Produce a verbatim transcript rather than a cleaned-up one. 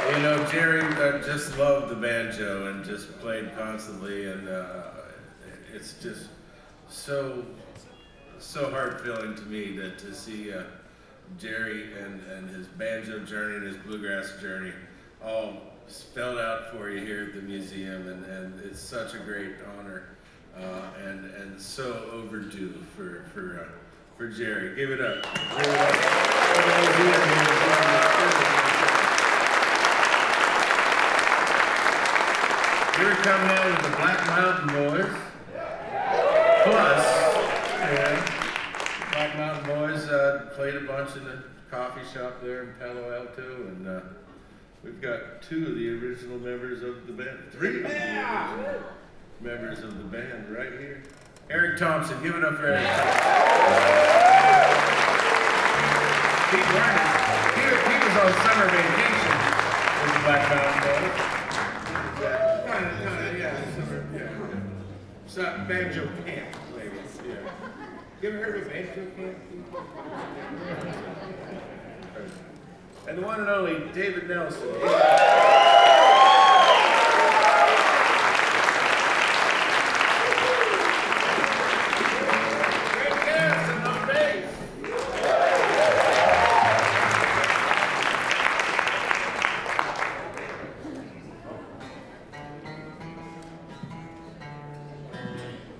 You know, Jerry uh, just loved the banjo and just played constantly, and uh, it's just so so heart-filling to me that to see uh, Jerry and, and his banjo journey and his bluegrass journey all spelled out for you here at the museum, and, and it's such a great honor uh, and and so overdue for for uh, for Jerry. Give it up. Give it up. Here come now with the Black Mountain Boys. Plus, yeah, Black Mountain Boys uh, played a bunch in the coffee shop there in Palo Alto, and uh, we've got two of the original members of the band, three of the original members of the band right here. Eric Thompson, give it up for Eric Thompson. Pete Warner, he, he was on summer vacation with the Black Mountain Boys. Kind of, kind of, yeah, summer, yeah. So, banjo camp, ladies, yeah. You ever heard of banjo camp? And the one and only David Nelson.